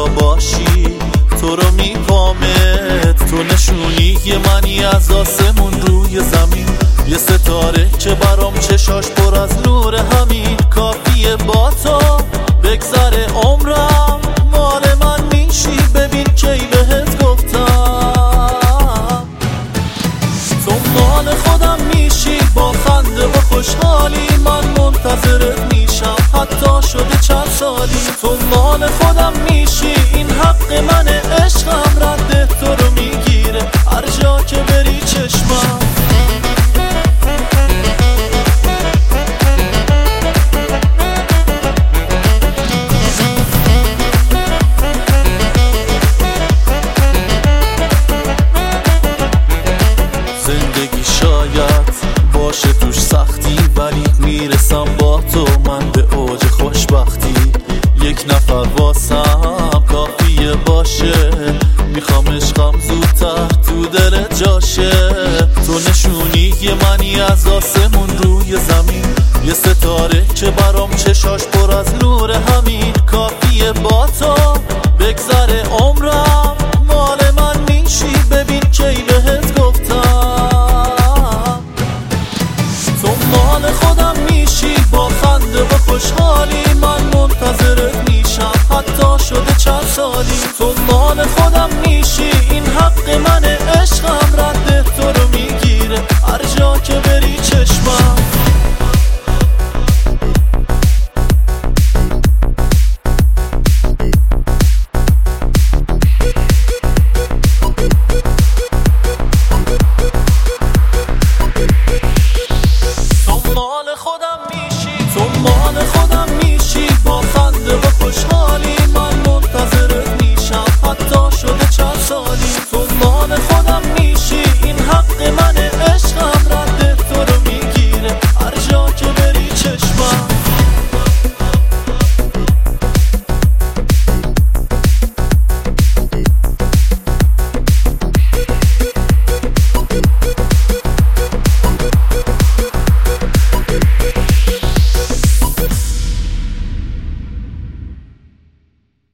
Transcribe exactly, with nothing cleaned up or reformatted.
کجا باشی تو رو میپامت، تو نشونی یه منی از آسمون روی زمین، یه ستاره که برام چشاش پر از نور، همین کافیه با تو بگذره عمرم، مال من میشی ببین کی بهت گفتم، تو مال خودم میشی با خنده و خوشحالی، من منتظرت میشم حتی شده چند سالی، تو مال خودم میشی این حق منه، عشقم رده تو رو میگیره هر جا که بری چشمم. زندگی شاید باشه توش سختی، ولی میرسم با تو من به اوج خوشبختی، یک نفر واسم کافیه باشه، میخوام عشقم زودتر تو دل جاشه، تو نشونی یه منی از آسمون روی زمین، یه ستاره که برام چشاش پر از نور، همین کافیه با تو بگذره عمرم،